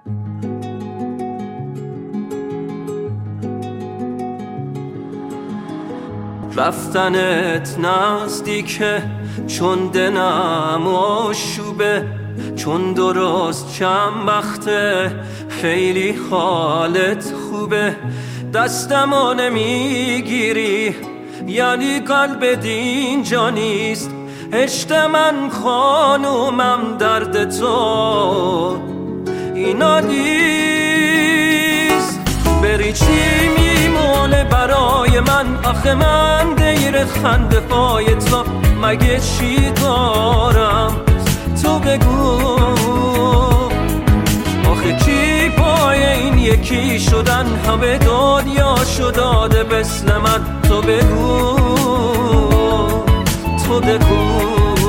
رفتنت نزدیکه چون دلم آشوبه، چون درست چند وقته خیلی حالت خوبه. دستمو نمیگیری یعنی قلب اینجا نیست. عشق من خانومم درد تو اینا نیست. بری چی میمونه برای من؟ آخه من دیر خنده پای تو مگه چی دارم؟ تو بگو آخه کی پای این یکی شدن همه دنیا شو داده مثل من؟ تو بگو تو بگو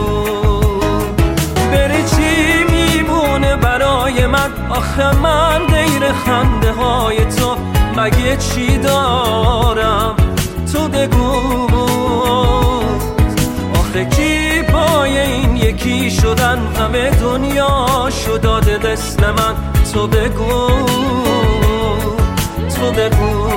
بری چی میمونه برای من؟ آخه من غیر خنده های تو مگه چی دارم؟ تو بگو آخه کی پای این یکی شدن همه دنیا شو داده دست من؟ تو بگو تو بگو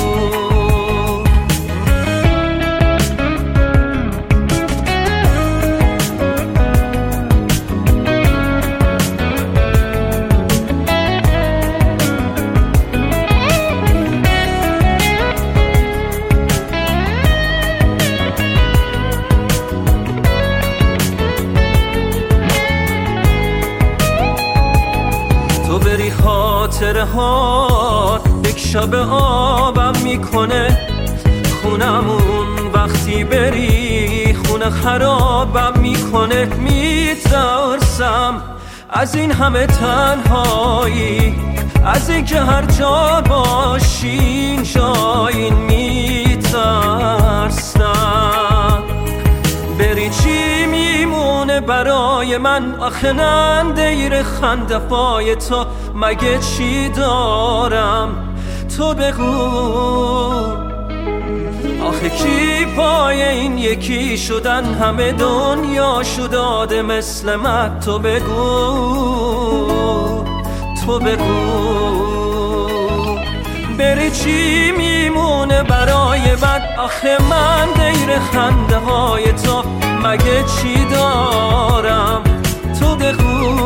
خاطره ها یک شب آبم میکنه خونمون. وقتی بری خونه خرابم میکنه. میترسم از این همه تنهایی، از این که هر جا باشین جایین. میترسم بری چی میمونه برای من؟ آخه من دیر خنده پای تو مگه چی دارم؟ تو بگو آخه کی پای این یکی شدن همه دنیا شو داده مثل من؟ تو بگو تو بگو بری چی میمونه برای من؟ آخه من دیر خنده های تو مگه چی دارم؟ تو بگو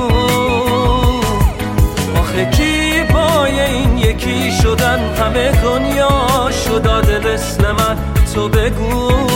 آخه کی پای این یکی شدن همه دنیا شو داده مثل من؟ تو بگو